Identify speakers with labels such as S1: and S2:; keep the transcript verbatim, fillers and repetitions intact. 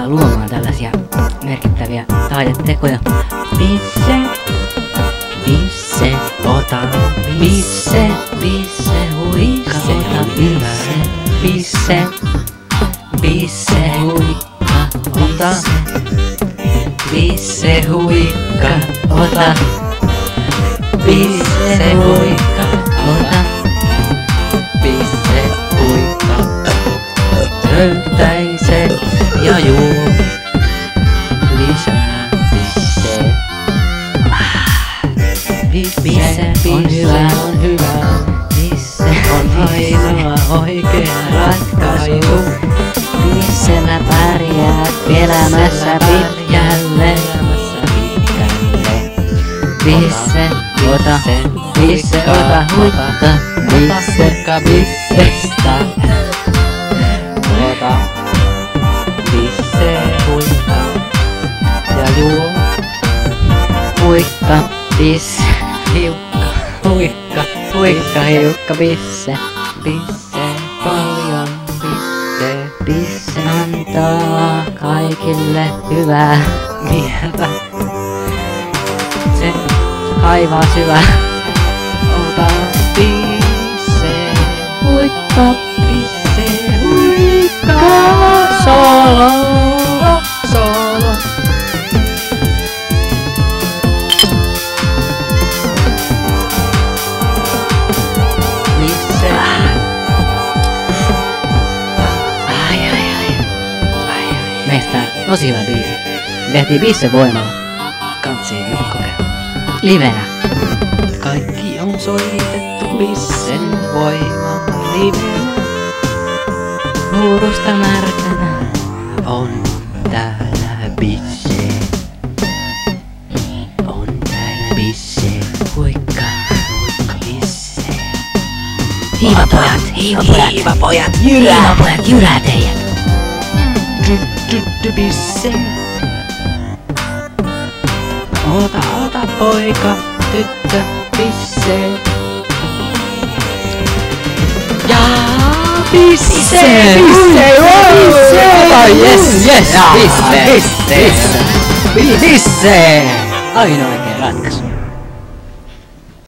S1: alkaa luomaan tällaisia merkittäviä taidetekoja. Pisse, pisse, ota, pisse, pisse, huikka, ota, pisse, pisse, pisse, huikka, ota, pisse, huikka, ota, pisse, huikka, ota, pisse, huikka, löytäiset ja juo lisää pisse. Pisse on hyvä, on hyvä. Pisse on ainoa oikea ratkaisu. Pissellä pärjäät elämässä pitkälle. Pisse, ota, pisse, ota, huikka, pisse, pissestä. Ota, pisse, huikka ja juo. Huikka, pisse, hiukka, huikka, huikka, hiukka, pisse, pisse, paljon, pisse, pisse antaa kaikille hyvää mieltä. Se kaivaa syvää. Ota pisse, huikka, pisse, huikka, solo, solo. Pisse. Ai ai ai. Ai ai. Meistä tosi hyvä biisi. Tehtiin Pisse voimalla. Kantsii nyt kokea. Livenä. Kaikki on soitettu Pissen voimalla livenä. Huurusta märkänä on täällä Pisse. On täällä Pisse. Huikka, huikka, Pisse. Hiivapojat, hiivapojat, hiivapojat, jyrää, hiivapojat, jyrää teidät. Tytty Pisse. Ota, ota poika, tyttö, pisse. Ja pisse, pisse, pisse, pisse. Yes, yes, pisse, pisse, pisse. Ainoa oikea ratkaisu.